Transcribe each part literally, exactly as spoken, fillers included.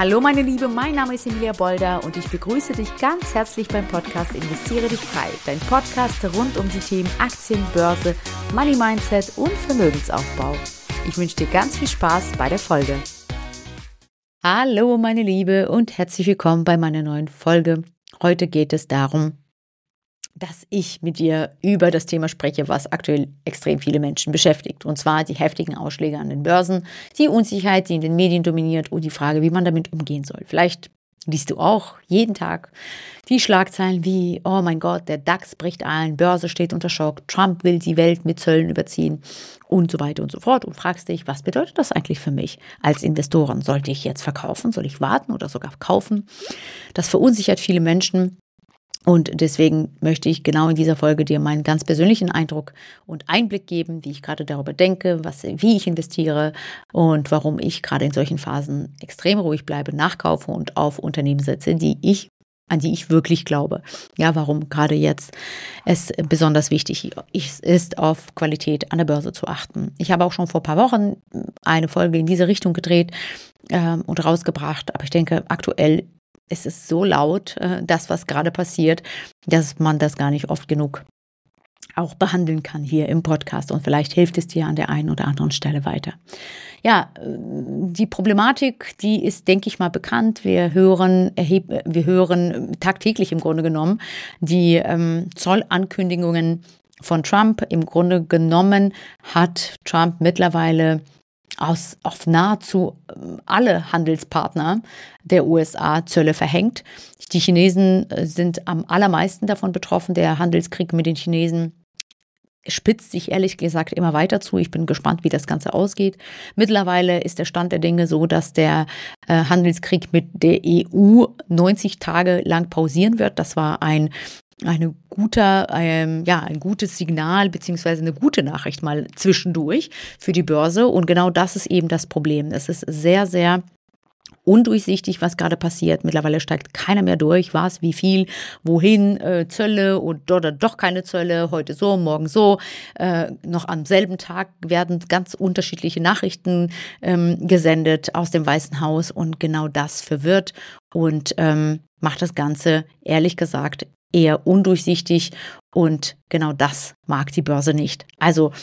Hallo meine Liebe, mein Name ist Emilia Bolder und ich begrüße dich ganz herzlich beim Podcast Investiere dich frei. Dein Podcast rund um die Themen Aktien, Börse, Money Mindset und Vermögensaufbau. Ich wünsche dir ganz viel Spaß bei der Folge. Hallo meine Liebe und herzlich willkommen bei meiner neuen Folge. Heute geht es darum, dass ich mit dir über das Thema spreche, was aktuell extrem viele Menschen beschäftigt. Und zwar die heftigen Ausschläge an den Börsen, die Unsicherheit, die in den Medien dominiert und die Frage, wie man damit umgehen soll. Vielleicht liest du auch jeden Tag die Schlagzeilen wie, oh mein Gott, der DAX bricht ein, Börse steht unter Schock, Trump will die Welt mit Zöllen überziehen und so weiter und so fort und fragst dich, was bedeutet das eigentlich für mich als Investoren? Sollte ich jetzt verkaufen? Soll ich warten oder sogar kaufen? Das verunsichert viele Menschen. Und deswegen möchte ich genau in dieser Folge dir meinen ganz persönlichen Eindruck und Einblick geben, wie ich gerade darüber denke, was, wie ich investiere und warum ich gerade in solchen Phasen extrem ruhig bleibe, nachkaufe und auf Unternehmen setze, die ich, an die ich wirklich glaube. Ja, warum gerade jetzt es besonders wichtig ist, auf Qualität an der Börse zu achten. Ich habe auch schon vor ein paar Wochen eine Folge in diese Richtung gedreht äh, und rausgebracht, aber ich denke, aktuell es ist so laut, das, was gerade passiert, dass man das gar nicht oft genug auch behandeln kann hier im Podcast. Und vielleicht hilft es dir an der einen oder anderen Stelle weiter. Ja, die Problematik, die ist, denke ich mal, bekannt. Wir hören, erheb, wir hören tagtäglich im Grunde genommen die ähm, Zollankündigungen von Trump. Im Grunde genommen hat Trump mittlerweile Aus, auf nahezu alle Handelspartner der U S A Zölle verhängt. Die Chinesen sind am allermeisten davon betroffen. Der Handelskrieg mit den Chinesen spitzt sich ehrlich gesagt immer weiter zu. Ich bin gespannt, wie das Ganze ausgeht. Mittlerweile ist der Stand der Dinge so, dass der äh, Handelskrieg mit der E U neunzig Tage lang pausieren wird. Das war ein Eine guter, ähm, ja, ein gutes Signal beziehungsweise eine gute Nachricht mal zwischendurch für die Börse. Und genau das ist eben das Problem. Es ist sehr, sehr undurchsichtig, was gerade passiert. Mittlerweile steigt keiner mehr durch, was, wie viel, wohin, äh, Zölle und oder doch keine Zölle, heute so, morgen so. Äh, noch am selben Tag werden ganz unterschiedliche Nachrichten ähm, gesendet aus dem Weißen Haus und genau das verwirrt und ähm, macht das Ganze, ehrlich gesagt, eher undurchsichtig und genau das mag die Börse nicht. Also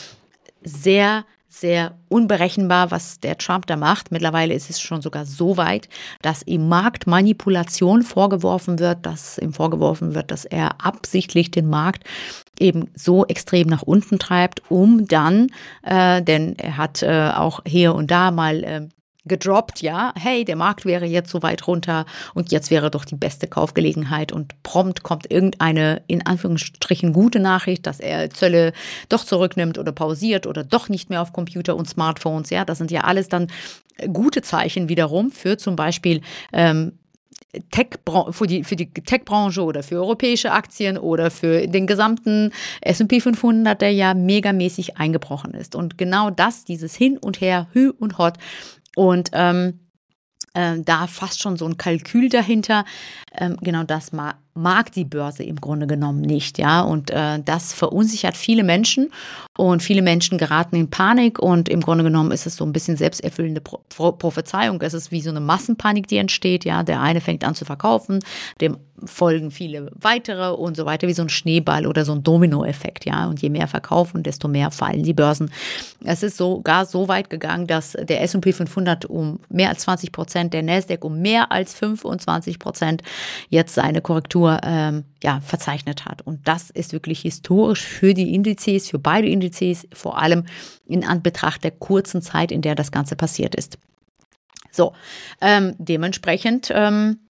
sehr, sehr unberechenbar, was der Trump da macht. Mittlerweile ist es schon sogar so weit, dass ihm Marktmanipulation vorgeworfen wird, dass ihm vorgeworfen wird, dass er absichtlich den Markt eben so extrem nach unten treibt, um dann, äh, denn er hat äh, auch hier und da mal äh, gedroppt, ja, hey, der Markt wäre jetzt so weit runter und jetzt wäre doch die beste Kaufgelegenheit und prompt kommt irgendeine, in Anführungsstrichen, gute Nachricht, dass er Zölle doch zurücknimmt oder pausiert oder doch nicht mehr auf Computer und Smartphones, ja, das sind ja alles dann gute Zeichen wiederum für zum Beispiel ähm, Tech, für die, für die Tech-Branche oder für europäische Aktien oder für den gesamten S und P fünfhundert, der ja megamäßig eingebrochen ist. Und genau das, dieses Hin und Her, Hü und Hot, und ähm, äh, da fast schon so ein Kalkül dahinter. Ähm, genau das ma- mag die Börse im Grunde genommen nicht, ja. Und äh, das verunsichert viele Menschen und viele Menschen geraten in Panik und im Grunde genommen ist es so ein bisschen selbsterfüllende Pro- Pro- Prophezeiung. Es ist wie so eine Massenpanik, die entsteht, ja. Der eine fängt an zu verkaufen, dem folgen viele weitere und so weiter, wie so ein Schneeball oder so ein Dominoeffekt, ja. Und je mehr verkaufen, desto mehr fallen die Börsen. Es ist sogar so weit gegangen, dass der S und P fünfhundert um mehr als zwanzig Prozent, der Nasdaq um mehr als fünfundzwanzig Prozent jetzt seine Korrektur ähm, ja, verzeichnet hat. Und das ist wirklich historisch für die Indizes, für beide Indizes, vor allem in Anbetracht der kurzen Zeit, in der das Ganze passiert ist. So, ähm, dementsprechend ähm,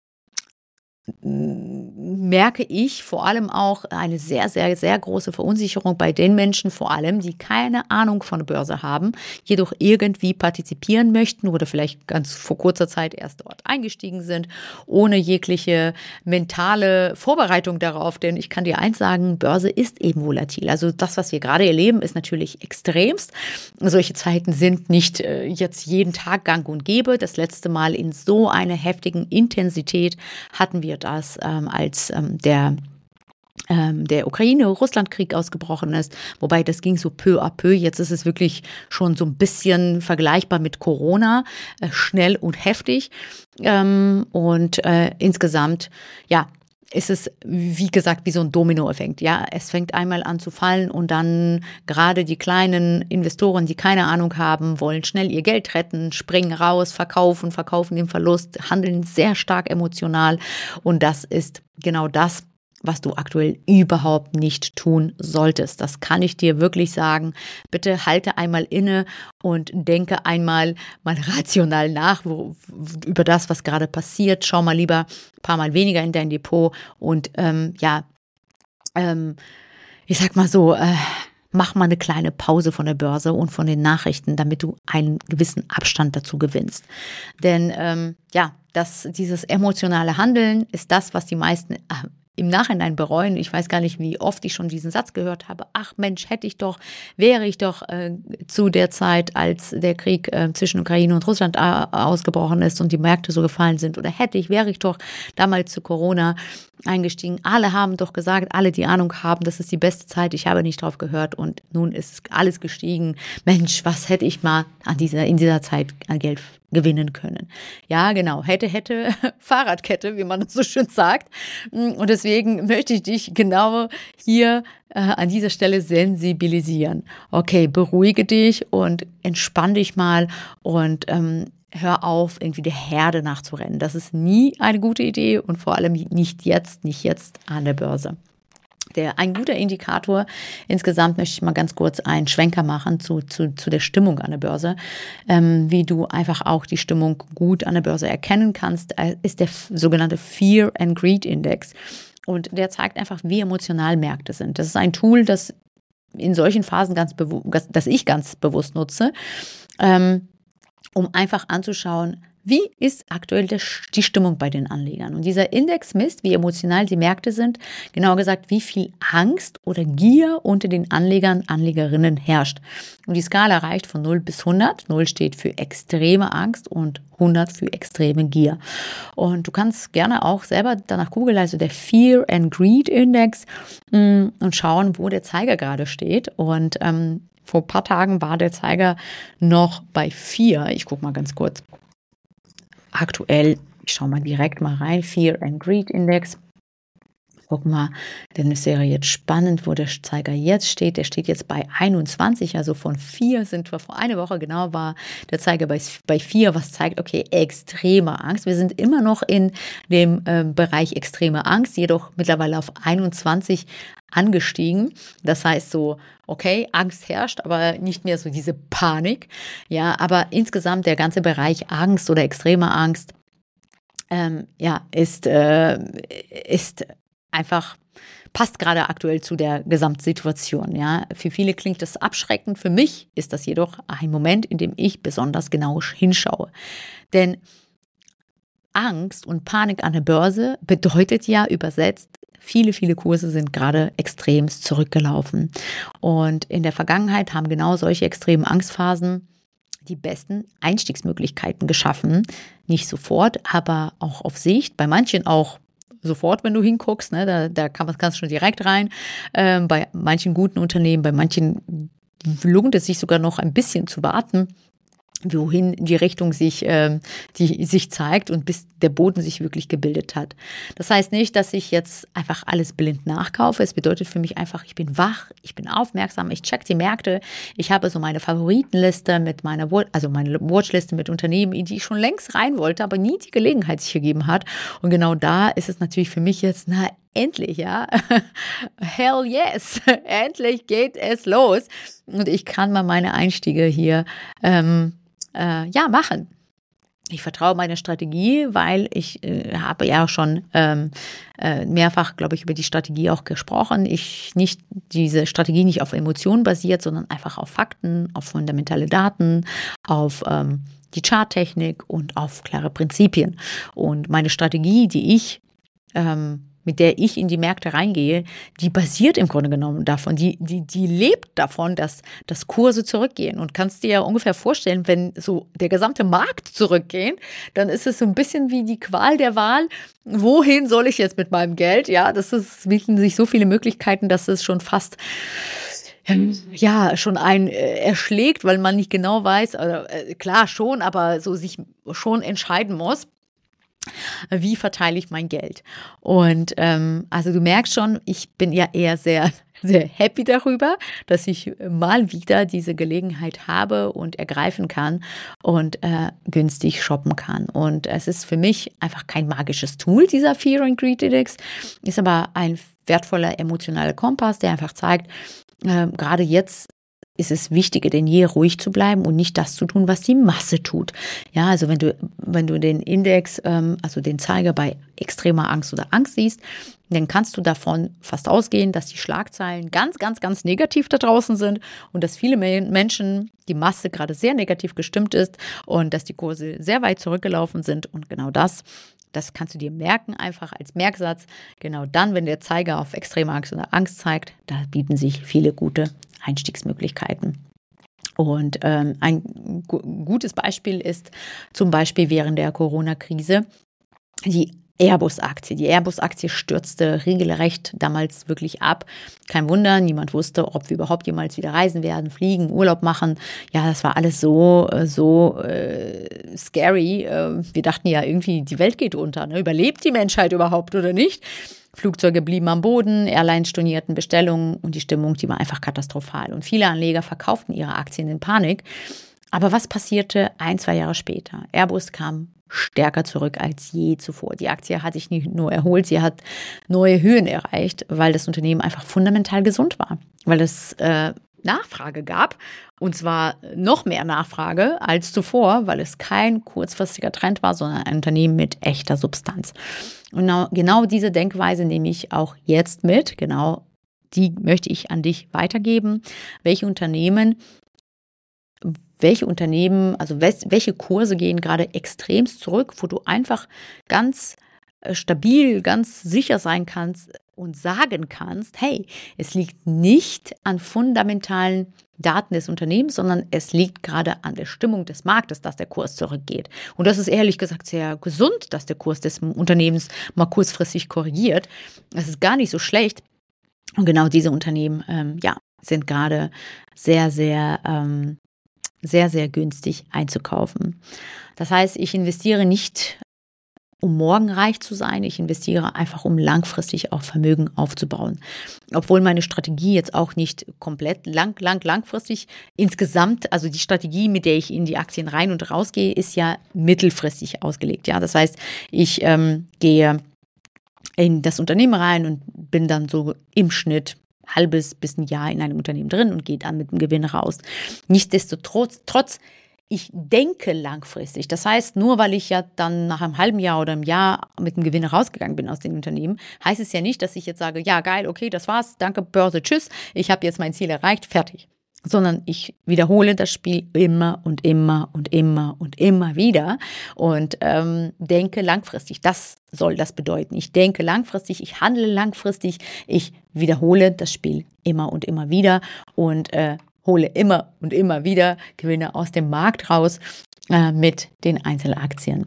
merke ich vor allem auch eine sehr, sehr, sehr große Verunsicherung bei den Menschen vor allem, die keine Ahnung von der Börse haben, jedoch irgendwie partizipieren möchten oder vielleicht ganz vor kurzer Zeit erst dort eingestiegen sind, ohne jegliche mentale Vorbereitung darauf, denn ich kann dir eins sagen, Börse ist eben volatil. Also das, was wir gerade erleben, ist natürlich extremst. Solche Zeiten sind nicht äh, jetzt jeden Tag gang und gäbe. Das letzte Mal in so einer heftigen Intensität hatten wir das, ähm, als ähm, der ähm, der Ukraine-Russland-Krieg ausgebrochen ist, wobei das ging so peu à peu. Jetzt ist es wirklich schon so ein bisschen vergleichbar mit Corona, äh, schnell und heftig. Ähm, und äh, insgesamt, ja, ist es, wie gesagt, wie so ein Dominoeffekt. Ja, es fängt einmal an zu fallen und dann gerade die kleinen Investoren, die keine Ahnung haben, wollen schnell ihr Geld retten, springen raus, verkaufen, verkaufen den Verlust, handeln sehr stark emotional. Und das ist genau das, was du aktuell überhaupt nicht tun solltest. Das kann ich dir wirklich sagen. Bitte halte einmal inne und denke einmal mal rational nach wo, über das, was gerade passiert. Schau mal lieber ein paar Mal weniger in dein Depot und ähm, ja, ähm, ich sag mal so, äh, mach mal eine kleine Pause von der Börse und von den Nachrichten, damit du einen gewissen Abstand dazu gewinnst. Denn ähm, ja, das, dieses emotionale Handeln ist das, was die meisten äh, im Nachhinein bereuen. Ich weiß gar nicht, wie oft ich schon diesen Satz gehört habe. Ach Mensch, hätte ich doch, wäre ich doch äh, zu der Zeit, als der Krieg äh, zwischen Ukraine und Russland äh, ausgebrochen ist und die Märkte so gefallen sind, oder hätte ich, wäre ich doch damals zu Corona eingestiegen. Alle haben doch gesagt, alle, die Ahnung haben, das ist die beste Zeit. Ich habe nicht drauf gehört und nun ist alles gestiegen. Mensch, was hätte ich mal an dieser, in dieser Zeit an Geld gewinnen können. Ja, genau. Hätte, hätte, Fahrradkette, wie man das so schön sagt. Und deswegen möchte ich dich genau hier äh, an dieser Stelle sensibilisieren. Okay, beruhige dich und entspann dich mal und ähm, hör auf, irgendwie der Herde nachzurennen. Das ist nie eine gute Idee und vor allem nicht jetzt, nicht jetzt an der Börse. Der, ein guter Indikator, insgesamt möchte ich mal ganz kurz einen Schwenker machen zu, zu, zu der Stimmung an der Börse, ähm, wie du einfach auch die Stimmung gut an der Börse erkennen kannst, äh, ist der f- sogenannte Fear and Greed Index. Und der zeigt einfach, wie emotional Märkte sind. Das ist ein Tool, das in solchen Phasen ganz bewu- das ich ganz bewusst nutze, ähm, um einfach anzuschauen, wie ist aktuell die Stimmung bei den Anlegern? Und dieser Index misst, wie emotional die Märkte sind, genauer gesagt, wie viel Angst oder Gier unter den Anlegern, Anlegerinnen herrscht. Und die Skala reicht von null bis hundert. null steht für extreme Angst und hundert für extreme Gier. Und du kannst gerne auch selber danach googeln, also der Fear and Greed Index, und schauen, wo der Zeiger gerade steht. Und ähm, vor ein paar Tagen war der Zeiger noch bei vier. Ich gucke mal ganz kurz. Aktuell, ich schaue mal direkt mal rein, Fear and Greed Index. Guck mal, denn es wäre jetzt spannend, wo der Zeiger jetzt steht. Der steht jetzt bei einundzwanzig, also von vier sind wir vor einer Woche genau war der Zeiger bei, bei vier, was zeigt, okay, extreme Angst. Wir sind immer noch in dem äh, Bereich extreme Angst, jedoch mittlerweile auf einundzwanzig angestiegen. Das heißt so, okay, Angst herrscht, aber nicht mehr so diese Panik. Ja, aber insgesamt der ganze Bereich Angst oder extreme Angst, ähm, ja, ist, äh, ist einfach, passt gerade aktuell zu der Gesamtsituation. Ja, für viele klingt das abschreckend. Für mich ist das jedoch ein Moment, in dem ich besonders genau hinschaue. Denn Angst und Panik an der Börse bedeutet ja übersetzt, viele, viele Kurse sind gerade extremst zurückgelaufen. Und in der Vergangenheit haben genau solche extremen Angstphasen die besten Einstiegsmöglichkeiten geschaffen. Nicht sofort, aber auch auf Sicht. Bei manchen auch sofort, wenn du hinguckst. Ne, da, da kann man, kannst du schon direkt rein. Ähm, bei manchen guten Unternehmen, bei manchen lohnt es sich sogar noch ein bisschen zu warten, wohin die Richtung sich, ähm, die sich zeigt und bis der Boden sich wirklich gebildet hat. Das heißt nicht, dass ich jetzt einfach alles blind nachkaufe. Es bedeutet für mich einfach, ich bin wach, ich bin aufmerksam, ich check die Märkte. Ich habe so meine Favoritenliste mit meiner, also meine Watchliste mit Unternehmen, in die ich schon längst rein wollte, aber nie die Gelegenheit sich gegeben hat. Und genau da ist es natürlich für mich jetzt, na, endlich, ja. Hell yes. Endlich geht es los. Und ich kann mal meine Einstiege hier, ähm, äh, ja, machen. Ich vertraue meiner Strategie, weil ich äh, habe ja schon ähm, äh, mehrfach, glaube ich, über die Strategie auch gesprochen. Ich nicht diese Strategie nicht auf Emotionen basiert, sondern einfach auf Fakten, auf fundamentale Daten, auf ähm, die Charttechnik und auf klare Prinzipien. Und meine Strategie, die ich ähm, mit der ich in die Märkte reingehe, die basiert im Grunde genommen davon. Die, die, die lebt davon, dass, dass Kurse zurückgehen. Und kannst dir ja ungefähr vorstellen, wenn so der gesamte Markt zurückgeht, dann ist es so ein bisschen wie die Qual der Wahl. Wohin soll ich jetzt mit meinem Geld? Ja, das ist, bieten sich so viele Möglichkeiten, dass es schon fast ja, schon einen äh, erschlägt, weil man nicht genau weiß, äh, klar schon, aber so sich schon entscheiden muss, wie verteile ich mein Geld. Und ähm, also du merkst schon, ich bin ja eher sehr, sehr happy darüber, dass ich mal wieder diese Gelegenheit habe und ergreifen kann und äh, günstig shoppen kann. Und es ist für mich einfach kein magisches Tool, dieser Fear and Greed Index, ist aber ein wertvoller emotionaler Kompass, der einfach zeigt, äh, gerade jetzt ist es wichtiger denn je, ruhig zu bleiben und nicht das zu tun, was die Masse tut. Ja, also wenn du, wenn du den Index, ähm, also den Zeiger bei extremer Angst oder Angst siehst, dann kannst du davon fast ausgehen, dass die Schlagzeilen ganz, ganz, ganz negativ da draußen sind und dass viele Menschen, die Masse gerade sehr negativ gestimmt ist und dass die Kurse sehr weit zurückgelaufen sind. Und genau das, das kannst du dir merken, einfach als Merksatz. Genau dann, wenn der Zeiger auf extreme Angst oder Angst zeigt, da bieten sich viele gute Einstiegsmöglichkeiten. Und ähm, ein gu- gutes Beispiel ist zum Beispiel während der Corona-Krise die Airbus-Aktie. Die Airbus-Aktie stürzte regelrecht damals wirklich ab. Kein Wunder, niemand wusste, ob wir überhaupt jemals wieder reisen werden, fliegen, Urlaub machen. Ja, das war alles so, so äh, scary. Äh, wir dachten ja irgendwie, die Welt geht unter. Ne? Überlebt die Menschheit überhaupt oder nicht? Flugzeuge blieben am Boden, Airlines stornierten Bestellungen und die Stimmung, die war einfach katastrophal. Und viele Anleger verkauften ihre Aktien in Panik. Aber was passierte ein, zwei Jahre später? Airbus kam stärker zurück als je zuvor. Die Aktie hat sich nicht nur erholt, sie hat neue Höhen erreicht, weil das Unternehmen einfach fundamental gesund war, weil es äh, Nachfrage gab und zwar noch mehr Nachfrage als zuvor, weil es kein kurzfristiger Trend war, sondern ein Unternehmen mit echter Substanz. Und genau, genau diese Denkweise nehme ich auch jetzt mit, genau die möchte ich an dich weitergeben. Welche Unternehmen Welche Unternehmen, also welche Kurse gehen gerade extremst zurück, wo du einfach ganz stabil, ganz sicher sein kannst und sagen kannst, hey, es liegt nicht an fundamentalen Daten des Unternehmens, sondern es liegt gerade an der Stimmung des Marktes, dass der Kurs zurückgeht. Und das ist ehrlich gesagt sehr gesund, dass der Kurs des Unternehmens mal kurzfristig korrigiert. Das ist gar nicht so schlecht. Und genau diese Unternehmen, ähm, ja, sind gerade sehr, sehr ähm, sehr, sehr günstig einzukaufen. Das heißt, ich investiere nicht, um morgen reich zu sein, ich investiere einfach, um langfristig auch Vermögen aufzubauen. Obwohl meine Strategie jetzt auch nicht komplett lang, lang, langfristig insgesamt, also die Strategie, mit der ich in die Aktien rein und rausgehe, ist ja mittelfristig ausgelegt. Ja, das heißt, ich ähm, gehe in das Unternehmen rein und bin dann so im Schnitt halbes bis ein Jahr in einem Unternehmen drin und geht dann mit dem Gewinn raus. Nichtsdestotrotz, trotz, ich denke langfristig. Das heißt, nur weil ich ja dann nach einem halben Jahr oder einem Jahr mit dem Gewinn rausgegangen bin aus dem Unternehmen, heißt es ja nicht, dass ich jetzt sage, ja geil, okay, das war's, danke, Börse, tschüss, ich habe jetzt mein Ziel erreicht, fertig. Sondern ich wiederhole das Spiel immer und immer und immer und immer wieder und ähm, denke langfristig. Das soll das bedeuten. Ich denke langfristig, ich handle langfristig, ich wiederhole das Spiel immer und immer wieder und äh, hole immer und immer wieder Gewinne aus dem Markt raus äh, mit den Einzelaktien.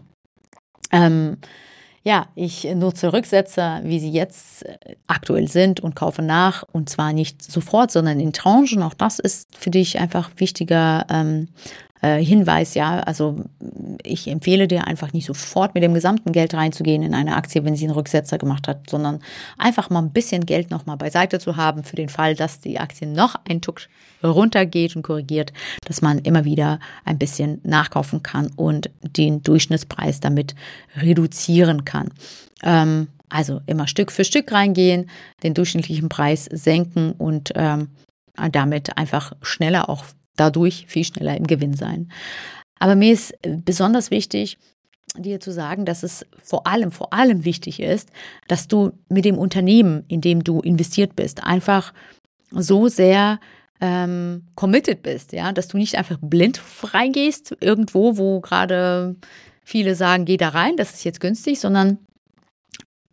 Ähm, Ja, ich nutze Rücksetzer, wie sie jetzt aktuell sind und kaufe nach und zwar nicht sofort, sondern in Tranchen. Auch das ist für dich einfach wichtiger ähm, äh, Hinweis. Ja, also ich empfehle dir einfach nicht sofort mit dem gesamten Geld reinzugehen in eine Aktie, wenn sie einen Rücksetzer gemacht hat, sondern einfach mal ein bisschen Geld nochmal beiseite zu haben für den Fall, dass die Aktie noch ein Tuck runtergeht und korrigiert, dass man immer wieder ein bisschen nachkaufen kann und den Durchschnittspreis damit reduzieren kann. Ähm, also immer Stück für Stück reingehen, den durchschnittlichen Preis senken und ähm, damit einfach schneller, auch dadurch viel schneller im Gewinn sein. Aber mir ist besonders wichtig, dir zu sagen, dass es vor allem, vor allem wichtig ist, dass du mit dem Unternehmen, in dem du investiert bist, einfach so sehr ähm, committed bist, ja, dass du nicht einfach blind reingehst, irgendwo, wo gerade viele sagen, geh da rein, das ist jetzt günstig, sondern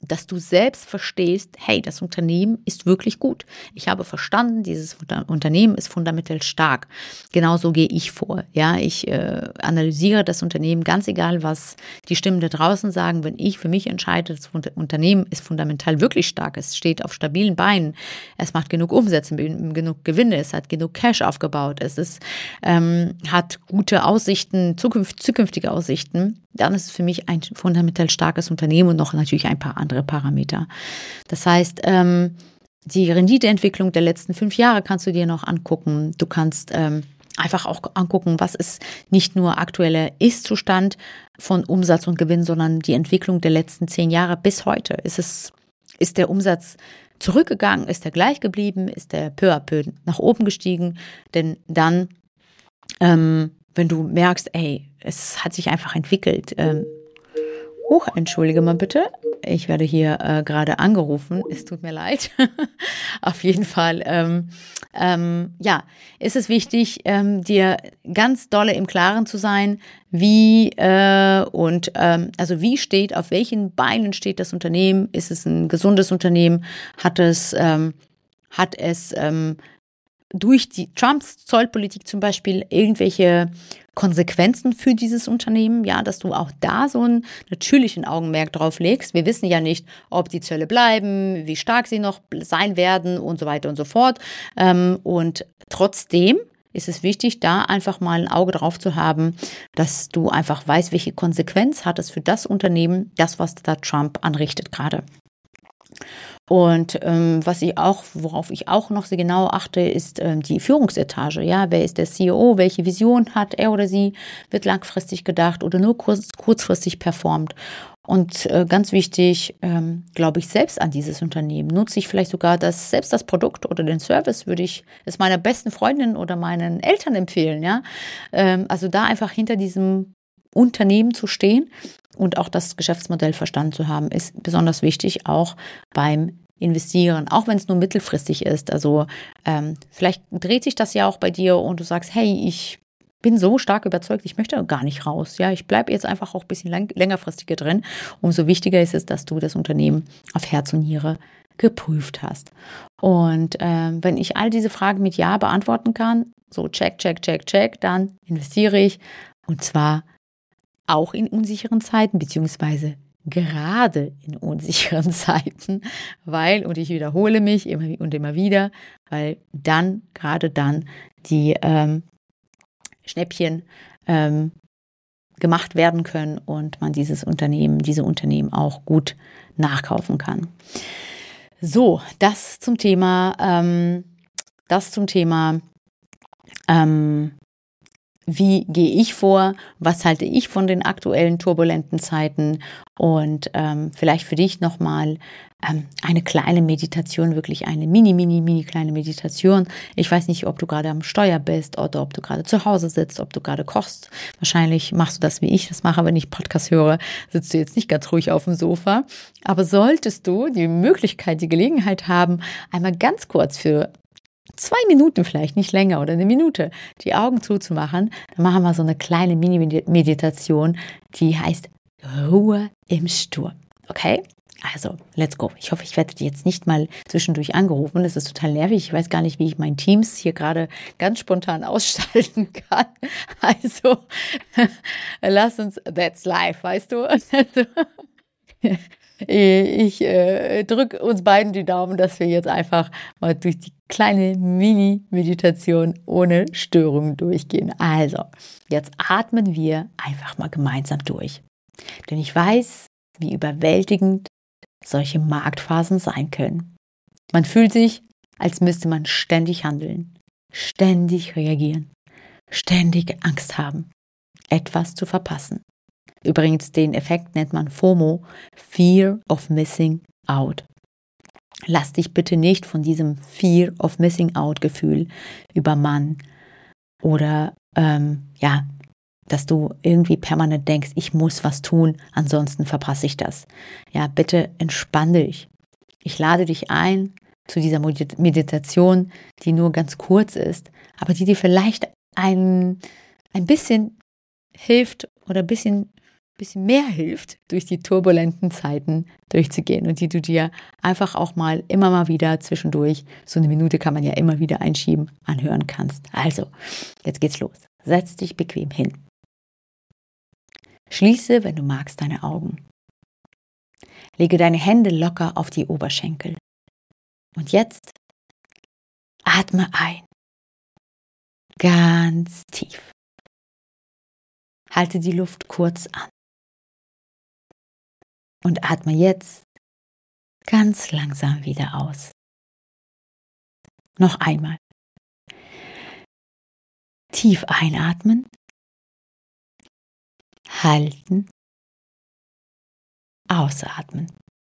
dass du selbst verstehst, hey, das Unternehmen ist wirklich gut. Ich habe verstanden, dieses Unternehmen ist fundamental stark. Genauso gehe ich vor. Ja, ich äh, analysiere das Unternehmen, ganz egal, was die Stimmen da draußen sagen. Wenn ich für mich entscheide, das Unternehmen ist fundamental wirklich stark, es steht auf stabilen Beinen, es macht genug Umsätze, genug Gewinne, es hat genug Cash aufgebaut, es ist, ähm, hat gute Aussichten, zukünft, zukünftige Aussichten, dann ist es für mich ein fundamental starkes Unternehmen und noch natürlich ein paar andere Parameter. Das heißt, ähm, die Renditeentwicklung der letzten fünf Jahre kannst du dir noch angucken. Du kannst ähm, einfach auch angucken, was ist nicht nur aktueller Ist-Zustand von Umsatz und Gewinn, sondern die Entwicklung der letzten zehn Jahre bis heute. Ist es, ist der Umsatz zurückgegangen? Ist er gleich geblieben? Ist er peu à peu nach oben gestiegen? Denn dann, ähm, wenn du merkst, ey, es hat sich einfach entwickelt. Ähm, Huch, entschuldige mal bitte. Ich werde hier äh, gerade angerufen. Es tut mir leid. Auf jeden Fall, ähm, ähm, ja, ist es wichtig, ähm, dir ganz dolle im Klaren zu sein, wie äh, und ähm, also wie steht, auf welchen Beinen steht das Unternehmen? Ist es ein gesundes Unternehmen? Hat es, ähm, hat es ähm, durch die Trumps Zollpolitik zum Beispiel irgendwelche Konsequenzen für dieses Unternehmen, ja, dass du auch da so einen natürlichen Augenmerk drauf legst. Wir wissen ja nicht, ob die Zölle bleiben, wie stark sie noch sein werden und so weiter und so fort. Und trotzdem ist es wichtig, da einfach mal ein Auge drauf zu haben, dass du einfach weißt, welche Konsequenz hat es für das Unternehmen, das, was da Trump anrichtet gerade. Und ähm, was ich auch, worauf ich auch noch sehr genau achte, ist ähm, die Führungsetage. Ja, wer ist der C E O? Welche Vision hat er oder sie? Wird langfristig gedacht oder nur kurz, kurzfristig performt? Und äh, ganz wichtig, ähm, glaube ich selbst an dieses Unternehmen. Nutze ich vielleicht sogar das, selbst das Produkt oder den Service, würde ich es meiner besten Freundin oder meinen Eltern empfehlen. Ja, ähm, also da einfach hinter diesem Unternehmen zu stehen und auch das Geschäftsmodell verstanden zu haben, ist besonders wichtig, auch beim Investieren, auch wenn es nur mittelfristig ist. Also ähm, vielleicht dreht sich das ja auch bei dir und du sagst, hey, ich bin so stark überzeugt, ich möchte gar nicht raus. Ja, ich bleibe jetzt einfach auch ein bisschen lang, längerfristiger drin. Umso wichtiger ist es, dass du das Unternehmen auf Herz und Niere geprüft hast. Und ähm, wenn ich all diese Fragen mit Ja beantworten kann, so check, check, check, check, dann investiere ich und zwar auch in unsicheren Zeiten, beziehungsweise gerade in unsicheren Zeiten, weil, und ich wiederhole mich immer und immer wieder, weil dann, gerade dann, die ähm, Schnäppchen ähm, gemacht werden können und man dieses Unternehmen, diese Unternehmen auch gut nachkaufen kann. So, das zum Thema, ähm, das zum Thema, ähm, wie gehe ich vor, was halte ich von den aktuellen turbulenten Zeiten und ähm, vielleicht für dich nochmal ähm, eine kleine Meditation, wirklich eine mini, mini, mini kleine Meditation. Ich weiß nicht, ob du gerade am Steuer bist oder ob du gerade zu Hause sitzt, ob du gerade kochst. Wahrscheinlich machst du das, wie ich das mache, wenn ich Podcast höre, sitzt du jetzt nicht ganz ruhig auf dem Sofa. Aber solltest du die Möglichkeit, die Gelegenheit haben, einmal ganz kurz für zwei Minuten vielleicht, nicht länger oder eine Minute, die Augen zuzumachen, dann machen wir so eine kleine Mini-Meditation, die heißt Ruhe im Sturm. Okay? Also, let's go. Ich hoffe, ich werde dir jetzt nicht mal zwischendurch angerufen. Das ist total nervig. Ich weiß gar nicht, wie ich mein Teams hier gerade ganz spontan ausschalten kann. Also, lass uns, that's life, weißt du? Ich äh, drücke uns beiden die Daumen, dass wir jetzt einfach mal durch die kleine Mini-Meditation ohne Störungen durchgehen. Also, jetzt atmen wir einfach mal gemeinsam durch. Denn ich weiß, wie überwältigend solche Marktphasen sein können. Man fühlt sich, als müsste man ständig handeln, ständig reagieren, ständig Angst haben, etwas zu verpassen. Übrigens, den Effekt nennt man FOMO, Fear of Missing Out. Lass dich bitte nicht von diesem Fear of Missing Out Gefühl übermannen oder ähm, ja, dass du irgendwie permanent denkst, ich muss was tun, ansonsten verpasse ich das. Ja, bitte entspann dich. Ich lade dich ein zu dieser Meditation, die nur ganz kurz ist, aber die dir vielleicht ein, ein bisschen hilft oder ein bisschen bisschen mehr hilft, durch die turbulenten Zeiten durchzugehen und die du dir einfach auch mal immer mal wieder zwischendurch, so eine Minute kann man ja immer wieder einschieben, anhören kannst. Also, jetzt geht's los. Setz dich bequem hin. Schließe, wenn du magst, deine Augen. Lege deine Hände locker auf die Oberschenkel. Und jetzt atme ein. Ganz tief. Halte die Luft kurz an. Und atme jetzt ganz langsam wieder aus. Noch einmal. Tief einatmen. Halten. Ausatmen.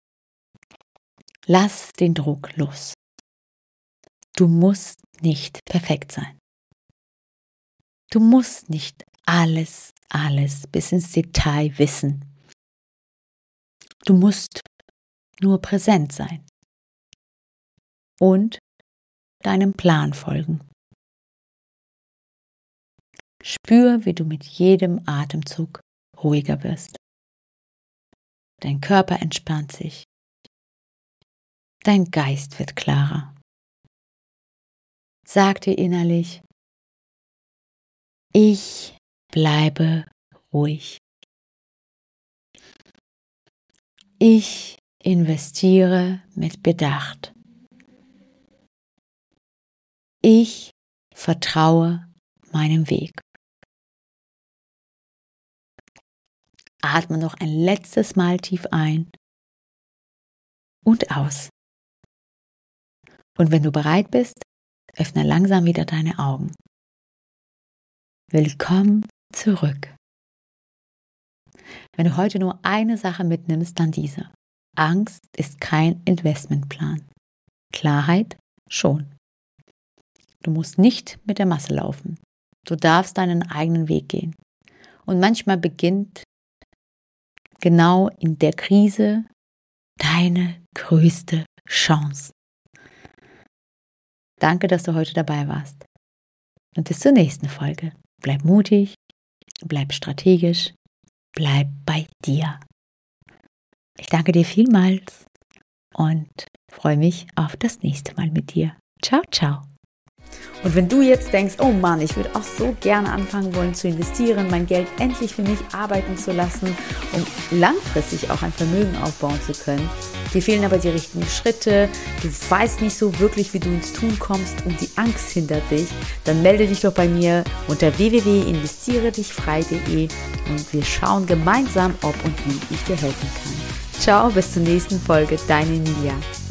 Lass den Druck los. Du musst nicht perfekt sein. Du musst nicht alles, alles bis ins Detail wissen. Du musst nur präsent sein und deinem Plan folgen. Spür, wie du mit jedem Atemzug ruhiger wirst. Dein Körper entspannt sich. Dein Geist wird klarer. Sag dir innerlich: Ich bleibe ruhig. Ich investiere mit Bedacht. Ich vertraue meinem Weg. Atme noch ein letztes Mal tief ein und aus. Und wenn du bereit bist, öffne langsam wieder deine Augen. Willkommen zurück. Wenn du heute nur eine Sache mitnimmst, dann diese. Angst ist kein Investmentplan. Klarheit schon. Du musst nicht mit der Masse laufen. Du darfst deinen eigenen Weg gehen. Und manchmal beginnt genau in der Krise deine größte Chance. Danke, dass du heute dabei warst. Und bis zur nächsten Folge. Bleib mutig, bleib strategisch, bleib bei dir. Ich danke dir vielmals und freue mich auf das nächste Mal mit dir. Ciao, ciao. Und wenn du jetzt denkst, oh Mann, ich würde auch so gerne anfangen wollen zu investieren, mein Geld endlich für mich arbeiten zu lassen, um langfristig auch ein Vermögen aufbauen zu können, dir fehlen aber die richtigen Schritte, du weißt nicht so wirklich, wie du ins Tun kommst und die Angst hindert dich, dann melde dich doch bei mir unter w w w punkt investiere dich frei punkt de und wir schauen gemeinsam, ob und wie ich dir helfen kann. Ciao, bis zur nächsten Folge, deine Emilia.